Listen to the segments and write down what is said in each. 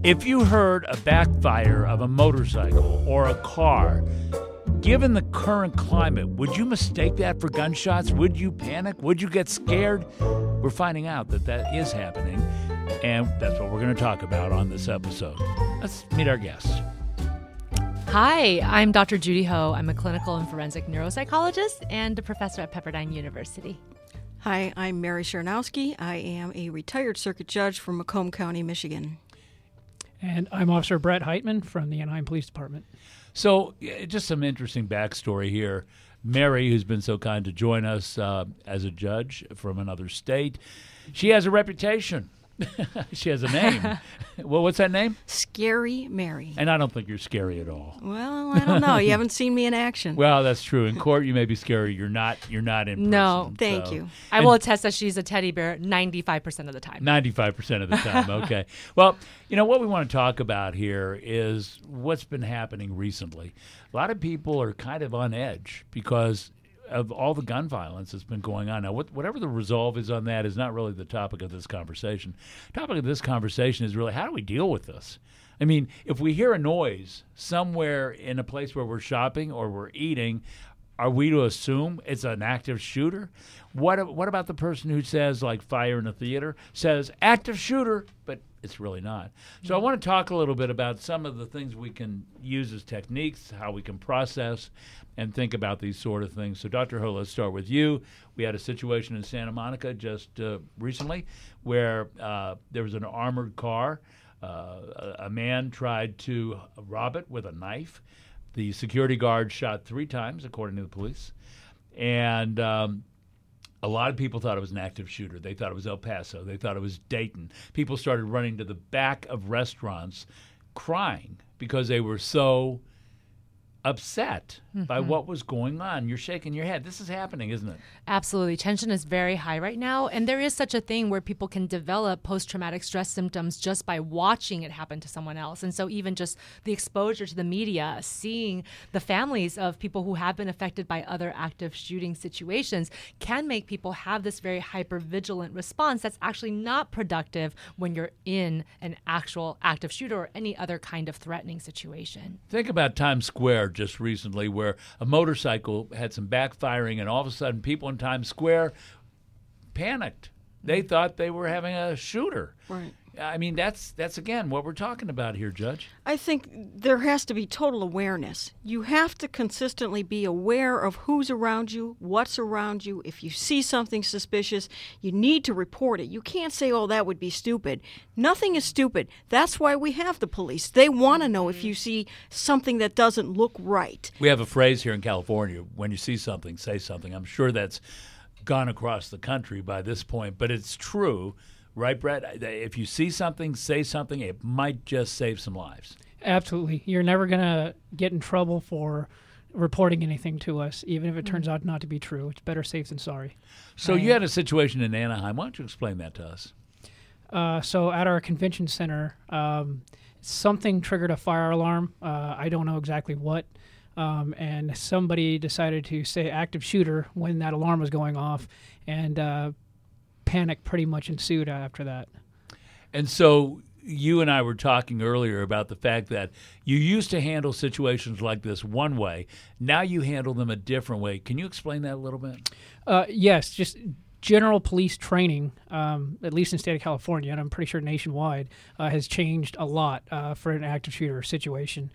If you heard a backfire of a motorcycle or a car, given the current climate, would you mistake that for gunshots? Would you panic? Would you get scared? We're finding out that that is happening, and that's what we're going to talk about on this episode. Let's meet our guests. Hi, I'm Dr. Judy Ho. I'm a clinical and forensic neuropsychologist and a professor at Pepperdine University. Hi, I'm Mary Sharnowski. I am a retired circuit judge from Macomb County, Michigan. And I'm Officer Brett Heitman from the Anaheim Police Department. So, just some interesting backstory here. Mary, who's been so kind to join us as a judge from another state, she has a reputation. She has a name. Well, what's that name? Scary Mary. And I don't think you're scary at all. Well, I don't know. You haven't seen me in action. Well, that's true. In court, you may be scary. You're not in person. No. Thank you. I will attest that she's a teddy bear 95% of the time. 95% of the time. Okay. Well, what we want to talk about here is what's been happening recently. A lot of people are kind of on edge because of all the gun violence that's been going on. Now, whatever the resolve is on that is not really the topic of this conversation. The topic of this conversation is really, how do we deal with this? I mean, if we hear a noise somewhere in a place where we're shopping or we're eating, are we to assume it's an active shooter? What about the person who says, like fire in a theater, says active shooter, but it's really not? So I want to talk a little bit about some of the things we can use as techniques, how we can process and think about these sort of things. So, Dr. Ho, let's start with you. We had a situation in Santa Monica just recently where there was an armored car. A man tried to rob it with a knife. The security guard shot 3 times, according to the police. And a lot of people thought it was an active shooter. They thought it was El Paso. They thought it was Dayton. People started running to the back of restaurants crying because they were so upset by what was going on. You're shaking your head. This is happening, isn't it? Absolutely. Tension is very high right now. And there is such a thing where people can develop post-traumatic stress symptoms just by watching it happen to someone else. And so even just the exposure to the media, seeing the families of people who have been affected by other active shooting situations can make people have this very hyper-vigilant response that's actually not productive when you're in an actual active shooter or any other kind of threatening situation. Think about Times Square just recently, where a motorcycle had some backfiring, and all of a sudden people in Times Square panicked. They thought they were having a shooter. Right. I mean, that's again what we're talking about here, Judge. I think there has to be total awareness. You have to consistently be aware of who's around you, what's around you. If you see something suspicious, you need to report it. You can't say, oh, that would be stupid. Nothing is stupid. That's why we have the police. They want to know if you see something that doesn't look right. We have a phrase here in California, when you see something, say something. I'm sure that's gone across the country by this point, but it's true. Right, Brett? If you see something, say something. It might just save some lives. Absolutely. You're never going to get in trouble for reporting anything to us, even if it turns out not to be true. It's better safe than sorry. So you had a situation in Anaheim. Why don't you explain that to us? So at our convention center, something triggered a fire alarm. I don't know exactly what. And somebody decided to say active shooter when that alarm was going off. And panic pretty much ensued after that. And so you and I were talking earlier about the fact that you used to handle situations like this one way. Now you handle them a different way. Can you explain that a little bit? Yes, just general police training, at least in the state of California, and I'm pretty sure nationwide, has changed a lot for an active shooter situation.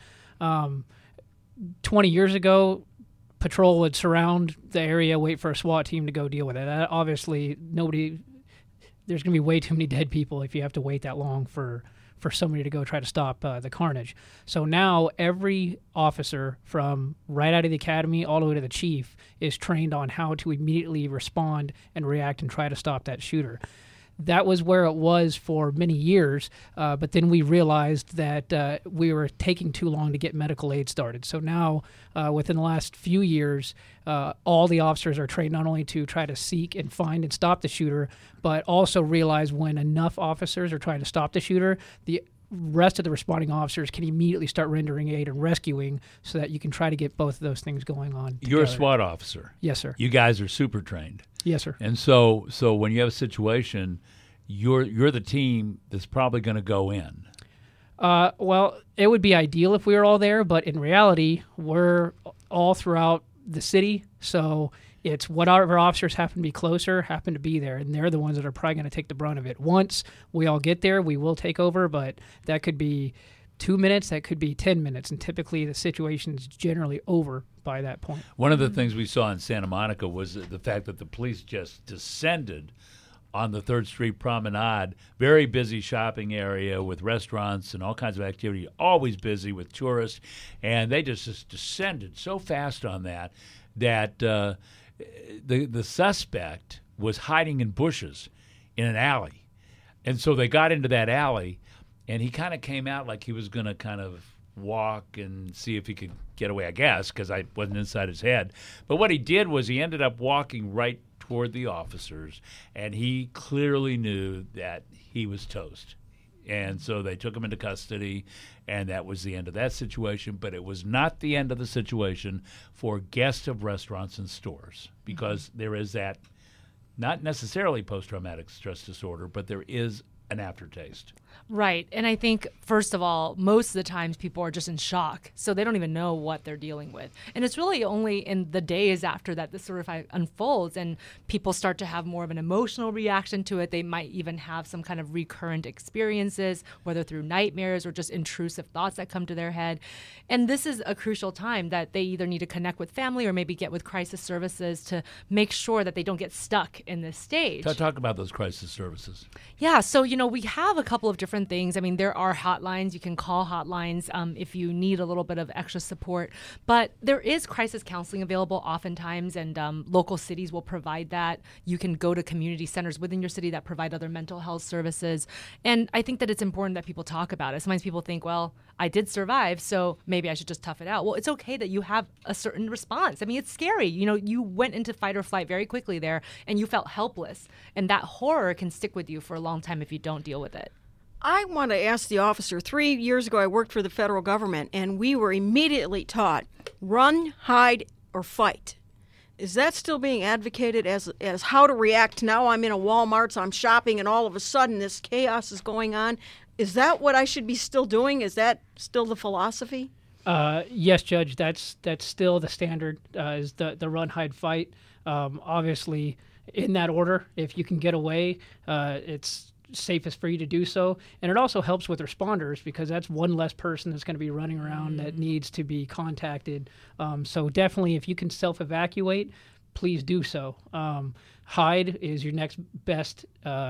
20 years ago, patrol would surround the area, wait for a SWAT team to go deal with it. Obviously, there's going to be way too many dead people if you have to wait that long for somebody to go try to stop the carnage. So now every officer from right out of the academy all the way to the chief is trained on how to immediately respond and react and try to stop that shooter. That was where it was for many years, but then we realized that we were taking too long to get medical aid started. So now, within the last few years, all the officers are trained not only to try to seek and find and stop the shooter, but also realize when enough officers are trying to stop the shooter, the rest of the responding officers can immediately start rendering aid and rescuing so that you can try to get both of those things going on together. You're a SWAT officer. Yes, sir. You guys are super trained. Yes, sir. And so when you have a situation, you're the team that's probably going to go in. Well, it would be ideal if we were all there, but in reality, we're all throughout the city, so it's whatever officers happen to be closer happen to be there, and they're the ones that are probably going to take the brunt of it. Once we all get there, we will take over, but that could be 2 minutes, that could be 10 minutes, and typically the situation's generally over by that point. One of the things we saw in Santa Monica was the fact that the police just descended on the 3rd Street Promenade, very busy shopping area with restaurants and all kinds of activity, always busy with tourists, and they just descended so fast on that the suspect was hiding in bushes in an alley. And so they got into that alley, and he kind of came out like he was going to kind of walk and see if he could get away, I guess, because I wasn't inside his head. But what he did was he ended up walking right toward the officers, and he clearly knew that he was toast. And so they took him into custody, and that was the end of that situation. But it was not the end of the situation for guests of restaurants and stores, because there is that, not necessarily post-traumatic stress disorder, but there is an aftertaste. Right. And I think, first of all, most of the times people are just in shock. So they don't even know what they're dealing with. And it's really only in the days after that this sort of unfolds and people start to have more of an emotional reaction to it. They might even have some kind of recurrent experiences, whether through nightmares or just intrusive thoughts that come to their head. And this is a crucial time that they either need to connect with family or maybe get with crisis services to make sure that they don't get stuck in this stage. Talk about those crisis services. Yeah. So, we have a couple of different things. I mean, there are hotlines. You can call hotlines if you need a little bit of extra support. But there is crisis counseling available oftentimes, and local cities will provide that. You can go to community centers within your city that provide other mental health services. And I think that it's important that people talk about it. Sometimes people think, well, I did survive, so maybe I should just tough it out. Well, it's okay that you have a certain response. I mean, it's scary. You went into fight or flight very quickly there, and you felt helpless. And that horror can stick with you for a long time if you don't deal with it. I want to ask the officer, 3 years ago I worked for the federal government, and we were immediately taught, run, hide, or fight. Is that still being advocated as how to react? Now I'm in a Walmart, so I'm shopping, and all of a sudden this chaos is going on. Is that what I should be still doing? Is that still the philosophy? Yes, Judge, that's still the standard, is the run, hide, fight. Obviously, in that order, if you can get away, it's safest for you to do so. And it also helps with responders because that's one less person that's going to be running around that needs to be contacted. So definitely, if you can self-evacuate, please do so. Hide is your next best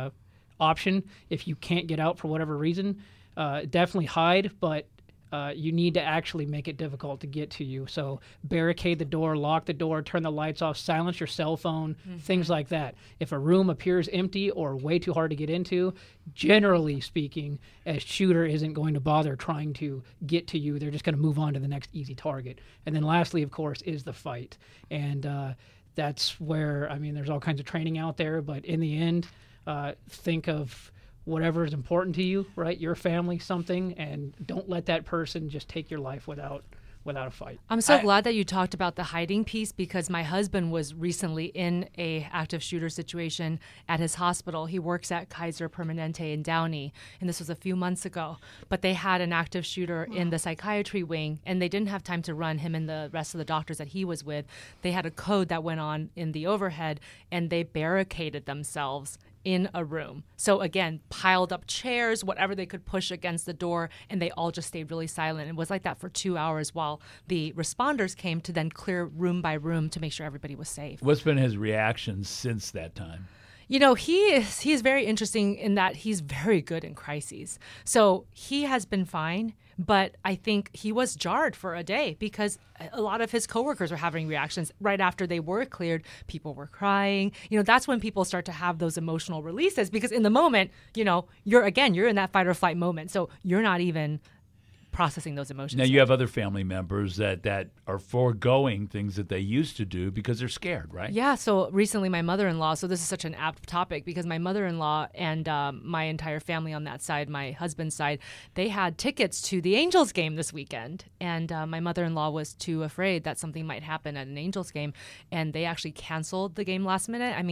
option. If you can't get out for whatever reason, definitely hide, but you need to actually make it difficult to get to you. So barricade the door, lock the door, turn the lights off, silence your cell phone, things like that. If a room appears empty or way too hard to get into, generally speaking, a shooter isn't going to bother trying to get to you. They're just going to move on to the next easy target. And then lastly, of course, is the fight. And that's where, there's all kinds of training out there, but in the end, think of whatever is important to you, right? Your family, something, and don't let that person just take your life without a fight. I'm so glad that you talked about the hiding piece because my husband was recently in a active shooter situation at his hospital. He works at Kaiser Permanente in Downey, and this was a few months ago. But they had an active shooter in the psychiatry wing, and they didn't have time to run him and the rest of the doctors that he was with. They had a code that went on in the overhead, and they barricaded themselves in a room. So again, piled up chairs, whatever they could push against the door, and they all just stayed really silent. It was like that for 2 hours while the responders came to then clear room by room to make sure everybody was safe. What's been his reaction since that time? He is very interesting in that he's very good in crises. So he has been fine, but I think he was jarred for a day because a lot of his coworkers were having reactions right after they were cleared. People were crying. That's when people start to have those emotional releases because in the moment, you're in that fight or flight moment. So you're not even processing those emotions. Now, you have other family members that are foregoing things that they used to do because they're scared, right? Yeah, so recently my mother-in-law, so this is such an apt topic because my mother-in-law and my entire family on that side, my husband's side, they had tickets to the Angels game this weekend. And my mother-in-law was too afraid that something might happen at an Angels game, and they actually canceled the game last minute.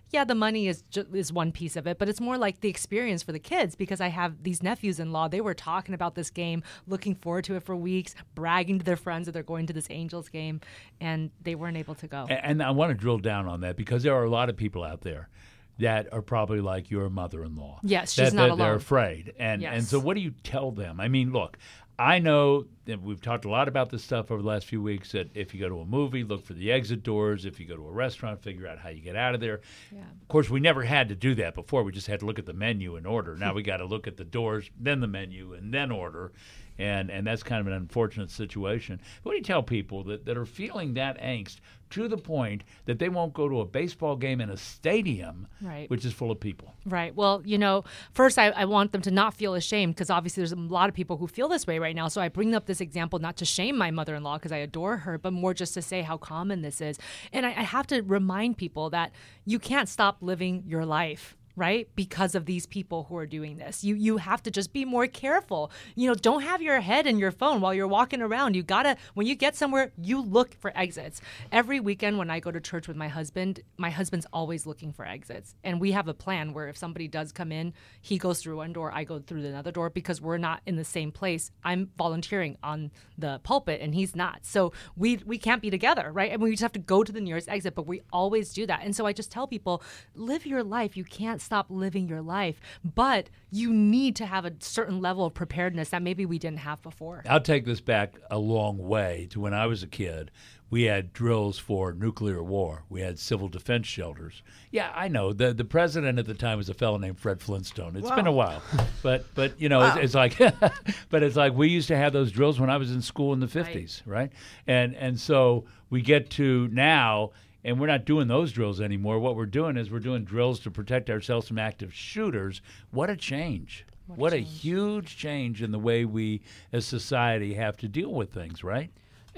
yeah, the money is one piece of it, but it's more like the experience for the kids, because I have these nephews-in-law. They were talking about this game, looking forward to it for weeks, bragging to their friends that they're going to this Angels game, and they weren't able to go. And I want to drill down on that, because there are a lot of people out there that are probably like your mother-in-law. Yes, she's not alone. They're afraid. And so what do you tell them? I mean, look, I know that we've talked a lot about this stuff over the last few weeks, that if you go to a movie, look for the exit doors. If you go to a restaurant, figure out how you get out of there. Yeah. Of course, we never had to do that before. We just had to look at the menu and order. Now we got to look at the doors, then the menu, and then order. And that's kind of an unfortunate situation. What do you tell people that are feeling that angst to the point that they won't go to a baseball game in a stadium, which is full of people? Right. Well, first I want them to not feel ashamed, because obviously there's a lot of people who feel this way right now. So I bring up this example not to shame my mother-in-law, because I adore her, but more just to say how common this is. And I have to remind people that you can't stop living your life, right? Because of these people who are doing this. You have to just be more careful. Don't have your head in your phone while you're walking around. You gotta, when you get somewhere, you look for exits. Every weekend when I go to church with my husband's always looking for exits. And we have a plan where if somebody does come in, he goes through one door, I go through another door, because we're not in the same place. I'm volunteering on the pulpit and he's not. So we can't be together, right? And we just have to go to the nearest exit, but we always do that. And so I just tell people, live your life. You can't stop living your life, but you need to have a certain level of preparedness that maybe we didn't have before. I'll take this back a long way to when I was a kid. We had drills for nuclear war. We had civil defense shelters. Yeah, I know. The president at the time was a fellow named Fred Flintstone. It's been a while. But it's like but it's like we used to have those drills when I was in school in the 50s, right? And so we get to now, and we're not doing those drills anymore. What we're doing is we're doing drills to protect ourselves from active shooters. What a change. What a huge change in the way we as society have to deal with things, right?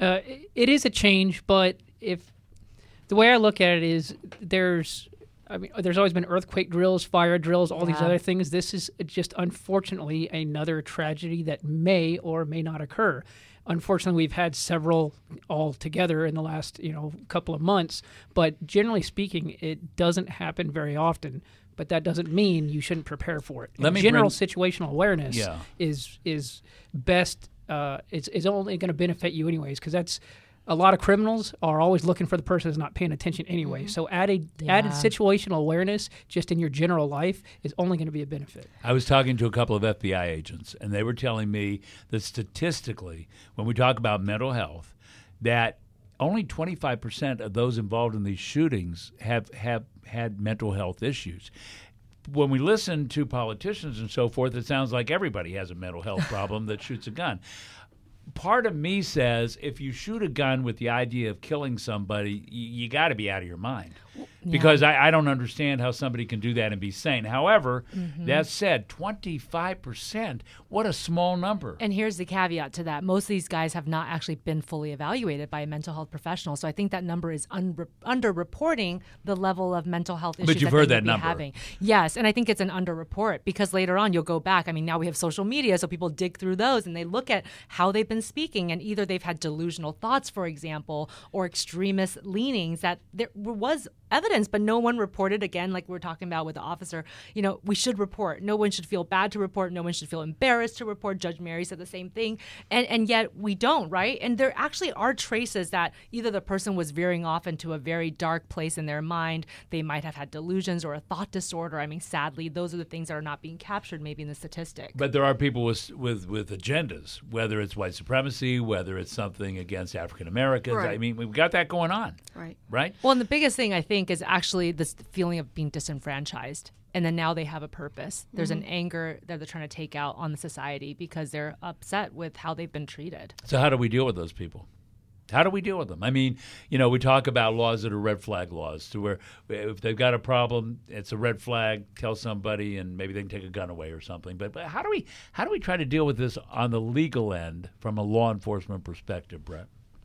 It is a change, but if the way I look at it is there's always been earthquake drills, fire drills, all these other things. This is just unfortunately another tragedy that may or may not occur. Unfortunately, we've had several all together in the last, couple of months. But generally speaking, it doesn't happen very often. But that doesn't mean you shouldn't prepare for it. General situational awareness is best. It's only going to benefit you anyways, because that's a lot of criminals are always looking for the person who's not paying attention anyway. Mm-hmm. So added situational awareness just in your general life is only going to be a benefit. I was talking to a couple of FBI agents, and they were telling me that statistically, when we talk about mental health, that only 25% of those involved in these shootings have had mental health issues. When we listen to politicians and so forth, it sounds like everybody has a mental health problem that shoots a gun. Part of me says if you shoot a gun with the idea of killing somebody, you got to be out of your mind. Because I don't understand how somebody can do that and be sane. However, that said, 25%, what a small number. And here's the caveat to that. Most of these guys have not actually been fully evaluated by a mental health professional. So I think that number is underreporting the level of mental health issues but you've heard that number. Having. Yes, and I think it's an underreport because later on you'll go back. I mean, now we have social media, so people dig through those and they look at how they've been speaking, and either they've had delusional thoughts, for example, or extremist leanings that there was evidence, but no one reported. Again, like we were talking about with the officer, we should report. No one should feel bad to report. No one should feel embarrassed to report. Judge Mary said the same thing. And yet we don't, right? And there actually are traces that either the person was veering off into a very dark place in their mind. They might have had delusions or a thought disorder. I mean, sadly, those are the things that are not being captured maybe in the statistic. But there are people with agendas, whether it's white supremacy, whether it's something against African Americans. Right. I mean, we've got that going on. Right? Well, and the biggest thing I think is actually this feeling of being disenfranchised. And then now they have a purpose. There's an anger that they're trying to take out on the society because they're upset with how they've been treated. So how do we deal with those people? How do we deal with them? I mean, we talk about laws that are red flag laws, to where if they've got a problem, it's a red flag, tell somebody, and maybe they can take a gun away or something. But how do we try to deal with this on the legal end from a law enforcement perspective, Brett?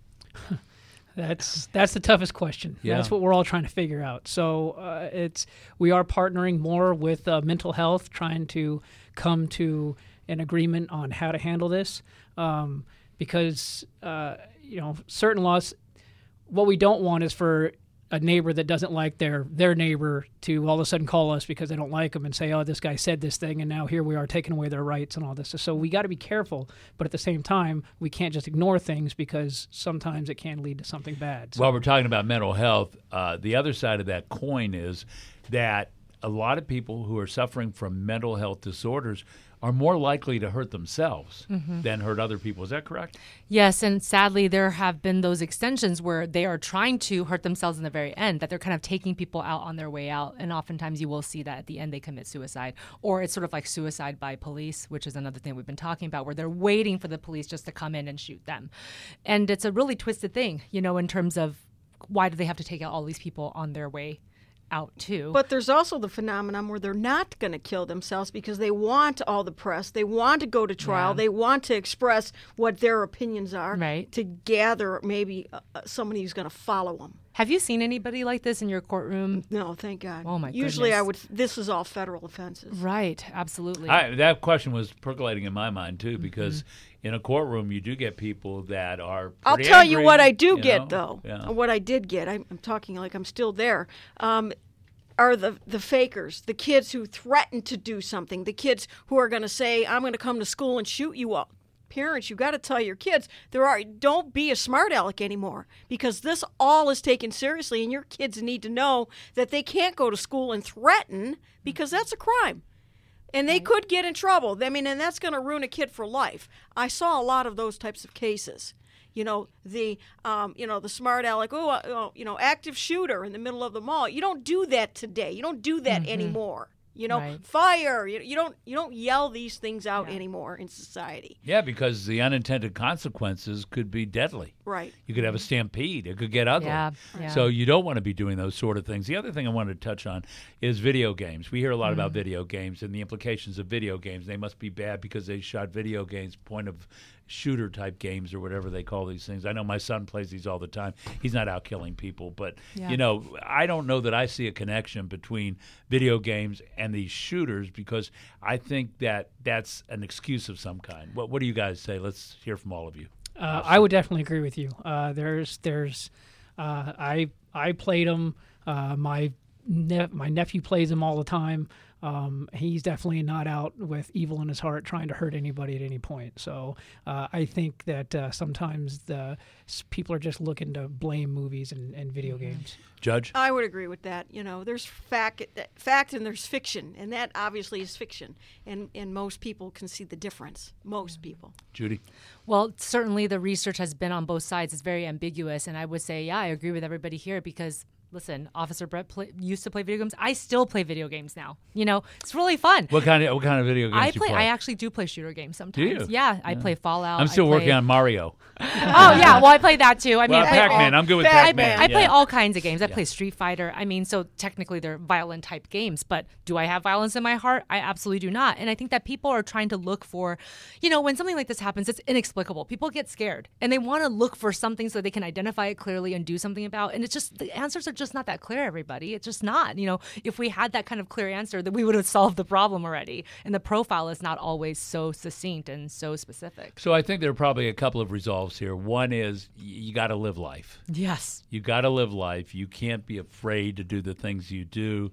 That's the toughest question. Yeah. That's what we're all trying to figure out. So we are partnering more with mental health, trying to come to an agreement on how to handle this, because certain laws. What we don't want is for a neighbor that doesn't like their neighbor to all of a sudden call us because they don't like them and say, oh, this guy said this thing, and now here we are taking away their rights and all this. So we got to be careful, but at the same time, we can't just ignore things because sometimes it can lead to something bad. So. While we're talking about mental health, the other side of that coin is that a lot of people who are suffering from mental health disorders are more likely to hurt themselves than hurt other people. Is that correct? Yes, and sadly, there have been those extensions where they are trying to hurt themselves in the very end, that they're kind of taking people out on their way out. And oftentimes you will see that at the end they commit suicide. Or it's sort of like suicide by police, which is another thing we've been talking about, where they're waiting for the police just to come in and shoot them. And it's a really twisted thing, in terms of why do they have to take out all these people on their way out too. But there's also the phenomenon where they're not going to kill themselves because they want all the press. They want to go to trial. Yeah. They want to express what their opinions are Right. to gather maybe somebody who's going to follow them. Have you seen anybody like this in your courtroom? No, thank God. Oh, my Usually goodness. this is all federal offenses. Right, absolutely. That question was percolating in my mind, too, because in a courtroom, you do get people that are I'll pretty tell you angry, what I do you get, know? though. Yeah. What I did get, I'm talking like I'm still there, are the fakers, the kids who threaten to do something, the kids who are going to say, I'm going to come to school and shoot you all. Parents, you got to tell your kids, don't be a smart aleck anymore, because this all is taken seriously, and your kids need to know that they can't go to school and threaten, because that's a crime. And they could get in trouble. I mean, and that's going to ruin a kid for life. I saw a lot of those types of cases. The smart aleck, active shooter in the middle of the mall. You don't do that today. You don't do that anymore. Right. Fire. You don't yell these things out anymore in society. Yeah, because the unintended consequences could be deadly. Right. You could have a stampede. It could get ugly. Yeah. So you don't want to be doing those sort of things. The other thing I wanted to touch on is video games. We hear a lot about video games and the implications of video games. They must be bad because they shot video games, point of shooter type games or whatever they call these things. I know my son plays these all the time. He's not out killing people, but I don't know that I see a connection between video games and these shooters, because I think that that's an excuse of some kind. What do you guys say? Let's hear from all of you. I would definitely agree with you. I played them. My nephew plays them all the time. He's definitely not out with evil in his heart trying to hurt anybody at any point. So I think that sometimes people are just looking to blame movies and video games. Judge? I would agree with that. There's fact and there's fiction, and that obviously is fiction. And most people can see the difference. Most people. Judy? Well, certainly the research has been on both sides. It's very ambiguous. And I would say, I agree with everybody here because, listen, Officer Brett used to play video games. I still play video games now. It's really fun. What kind of video games do you play? I actually do play shooter games sometimes. Do you? Yeah, I play Fallout. I'm still working on Mario. Oh, yeah. Well, I play that too. I mean, Pac-Man. I'm good with Pac-Man. Pac-Man. I play all kinds of games. I play Street Fighter. I mean, so technically they're violent type games, but do I have violence in my heart? I absolutely do not. And I think that people are trying to look for, when something like this happens, it's inexplicable. People get scared and they want to look for something so they can identify it clearly and do something about. And it's just, the answers are just not that clear, everybody. It's just not. If we had that kind of clear answer, then we would have solved the problem already. And the profile is not always so succinct and so specific. So I think there are probably a couple of resolves here. One is you got to live life. Yes. You got to live life. You can't be afraid to do the things you do.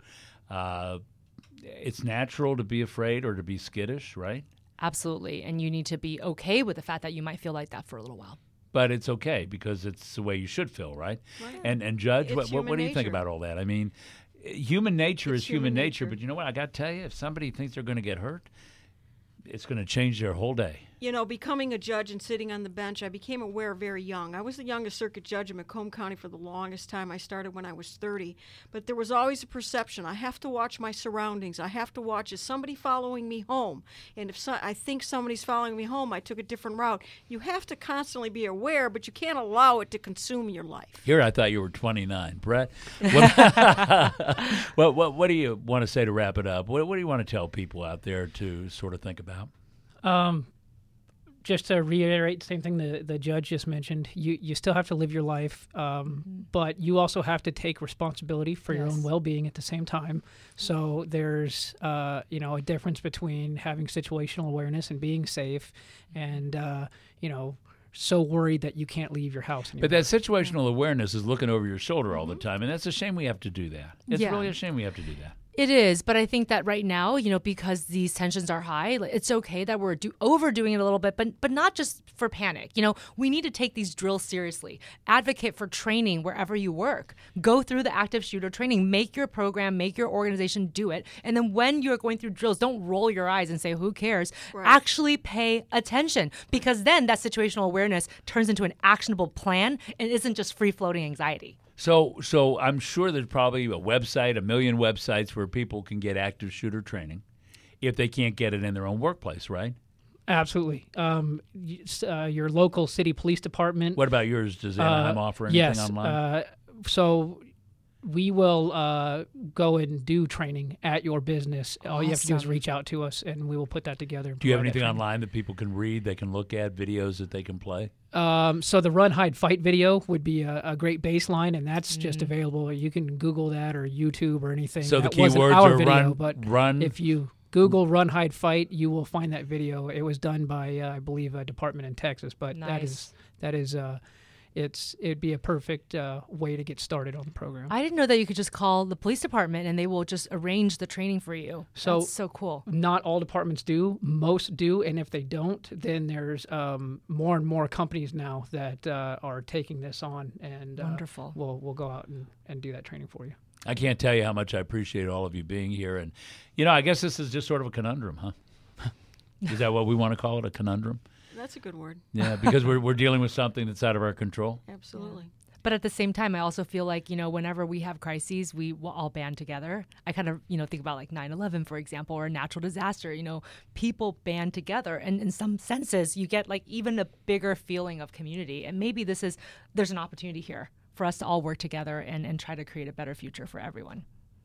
It's natural to be afraid or to be skittish, right? Absolutely. And you need to be okay with the fact that you might feel like that for a little while. But it's okay because it's the way you should feel, right? And Judge, what do you think about all that? I mean, human nature is human nature, but you know what? I got to tell you, if somebody thinks they're going to get hurt, it's going to change their whole day. Becoming a judge and sitting on the bench, I became aware very young. I was the youngest circuit judge in Macomb County for the longest time. I started when I was 30. But there was always a perception. I have to watch my surroundings. I have to watch, is somebody following me home? And if I think somebody's following me home, I took a different route. You have to constantly be aware, but you can't allow it to consume your life. Here, I thought you were 29. Brett, what do you want to say to wrap it up? What do you want to tell people out there to sort of think about? Just to reiterate the same thing the judge just mentioned, you still have to live your life, but you also have to take responsibility for your own well-being at the same time. So there's a difference between having situational awareness and being safe, and so worried that you can't leave your house anymore. But that situational awareness is looking over your shoulder all the time, and that's a shame we have to do that. It's Yeah. really a shame we have to do that. It is, but I think that right now, because these tensions are high, it's okay that we're overdoing it a little bit, but not just for panic. We need to take these drills seriously. Advocate for training wherever you work. Go through the active shooter training. Make your program, make your organization do it. And then when you're going through drills, don't roll your eyes and say, who cares? Right. Actually pay attention, because then that situational awareness turns into an actionable plan and isn't just free-floating anxiety. So I'm sure there's probably a website, a million websites where people can get active shooter training if they can't get it in their own workplace, right? Absolutely. Your local city police department. What about yours? Does Anaheim offer anything yes, online? So we will go and do training at your business. All you have to do is Awesome. reach out to us, and we will put that together. and Do you have provide that anything training. online that people can read, they can look at, videos that they can play? So the Run, Hide, Fight video would be a great baseline, and that's just available. You can Google that or YouTube or anything. So the That wasn't keywords our are video, but run. if you Google Run, Hide, Fight, you will find that video. It was done by, I believe, a department in Texas, but Nice. it'd be a perfect way to get started on the program. I didn't know that you could just call the police department and they will just arrange the training for you. So- That's so cool. Not all departments do. Most do, and if they don't, then there's more and more companies now that are taking this on, and Wonderful. we'll go out and do that training for you. I can't tell you how much I appreciate all of you being here. And, I guess this is just sort of a conundrum, huh? Is that what we want to call it, a conundrum? That's a good word. Yeah, because we're dealing with something that's out of our control. Absolutely. But at the same time, I also feel like, whenever we have crises, we will all band together. I kind of, think about like 9/11, for example, or a natural disaster. People band together. And in some senses, you get like even a bigger feeling of community. And maybe there's an opportunity here for us to all work together and try to create a better future for everyone.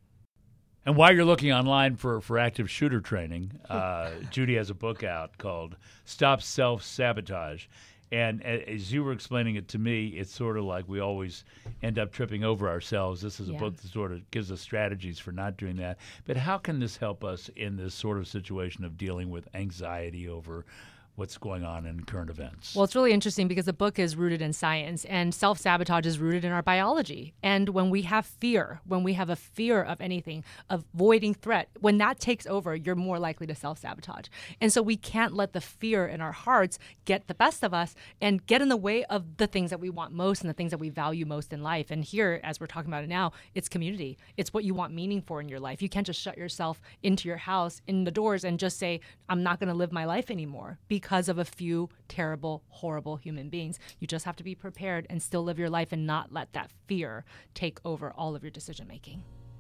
And while you're looking online for active shooter training, Judy has a book out called Stop Self-Sabotage. And as you were explaining it to me, it's sort of like we always end up tripping over ourselves. This is a Yeah. book that sort of gives us strategies for not doing that. But how can this help us in this sort of situation of dealing with anxiety over what's going on in current events? Well, it's really interesting because the book is rooted in science, and self-sabotage is rooted in our biology. And when we have fear, when we have a fear of anything, avoiding threat, when that takes over, you're more likely to self-sabotage. And so we can't let the fear in our hearts get the best of us and get in the way of the things that we want most and the things that we value most in life. And here, as we're talking about it now, it's community. It's what you want meaning for in your life. You can't just shut yourself into your house, in the doors, and just say, I'm not going to live my life anymore because of a few terrible, horrible human beings. You just have to be prepared and still live your life and not let that fear take over all of your decision making.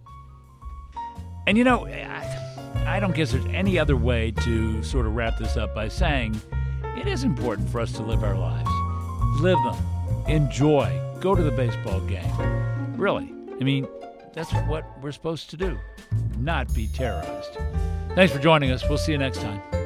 And I don't guess there's any other way to sort of wrap this up by saying it is important for us to live our lives. Live them. Enjoy. Go to the baseball game. Really. That's what we're supposed to do. Not be terrorized. Thanks for joining us. We'll see you next time.